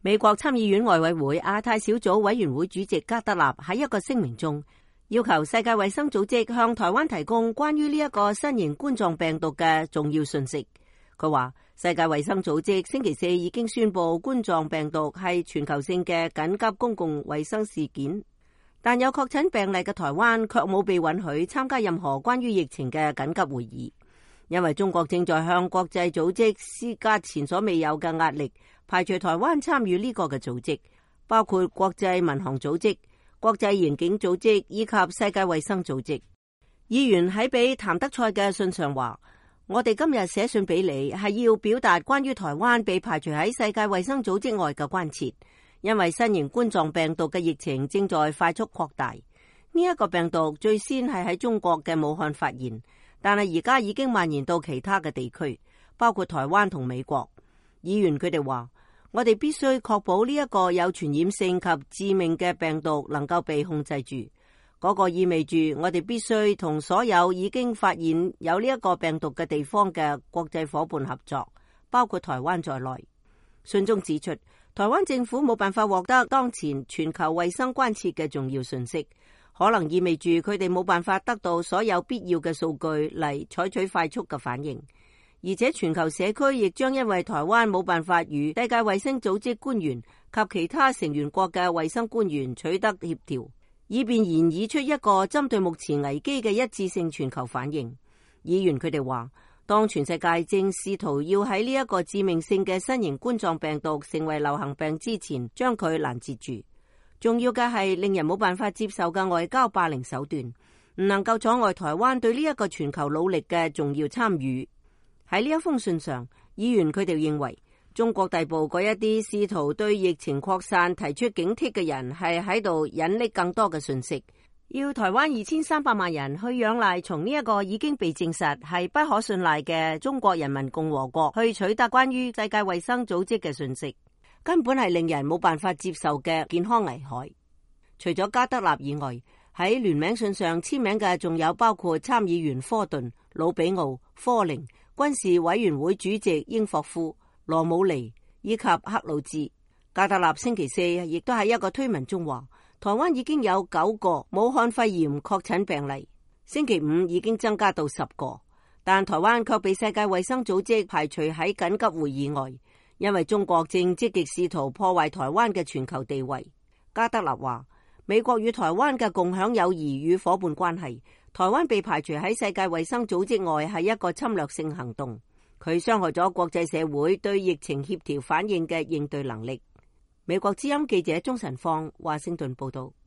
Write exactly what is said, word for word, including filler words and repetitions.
美國參議院外委會亞太小組委員會主席加德納喺一個聲明中，要求世界衛生組織向台灣提供關於呢一個新型冠狀病毒嘅重要信息。佢話，世界衛生組織星期四已經宣布冠狀病毒係全球性嘅緊急公共衛生事件，但有確診病例嘅台灣卻冇被允許參加任何關於疫情嘅緊急會議，因為中國正在向國際組織施加前所未有嘅壓力，排除台灣參與呢個嘅組織，包括國際民航組織、國際刑警組織以及世界衛生組織。議員喺俾譚德塞嘅信上話，我哋今日寫信俾你係要表達關於台灣被排除喺世界衛生組織外嘅關切，因為新型冠狀病毒嘅疫情正在快速擴大。呢一個病毒最先係喺中國嘅武漢發現，但係而家已經蔓延到其他嘅地區，包括台灣同美國。議員佢哋話，我哋必須確保呢一個有傳染性及致命嘅病毒能夠被控制住。嗰個意味住我哋必須同所有已經發現有呢一個病毒嘅地方嘅國際夥伴合作，包括台灣在內。信中指出，台灣政府冇辦法獲得當前全球衛生關切嘅重要信息，可能意味住佢哋冇辦法得到所有必要嘅數據嚟採取快速嘅反應。而且全球社區亦將因為台灣冇辦法與世界衛生組織官員及其他成員國嘅衛生官員取得協調，以便研擬出一個針對目前危機嘅一致性全球反應。議員佢哋話，當全世界正試圖要喺呢一個致命性嘅新型冠狀病毒成為流行病之前將佢攔截住，重要嘅係令人冇辦法接受嘅外交霸凌手段，唔能夠阻礙台灣對呢一個全球努力嘅重要參與。喺呢一封信上，議員佢哋認為中國逮捕嗰一啲試圖對疫情擴散提出警惕嘅人係喺度引匿更多嘅訊息，要台灣二千三百萬人去仰賴從呢一個已經被證實係不可信賴嘅中國人民共和國去取得關於世界衛生組織嘅訊息，根本係令人冇辦法接受嘅健康危害。除咗加德納以外，喺聯名信上簽名嘅仲有包括參議員科頓、魯比奧、科寧、軍事委員會主席英霍夫、羅姆尼以及克魯茲。加德納星期四亦都喺一個推文中話，台灣已經有九個武漢肺炎確診病例，星期五已經增加到十個，但台灣卻被世界衛生組織排除喺緊急會議外，因為中國正積極試圖破壞台灣嘅全球地位。加德納話，美國與台灣嘅共享友誼與夥伴關係，台灣被排除喺世界衛生組織外係一個侵略性行動，佢傷害咗國際社會對疫情協調反應嘅應對能力。美國之音記者鍾晨芳華盛頓報道。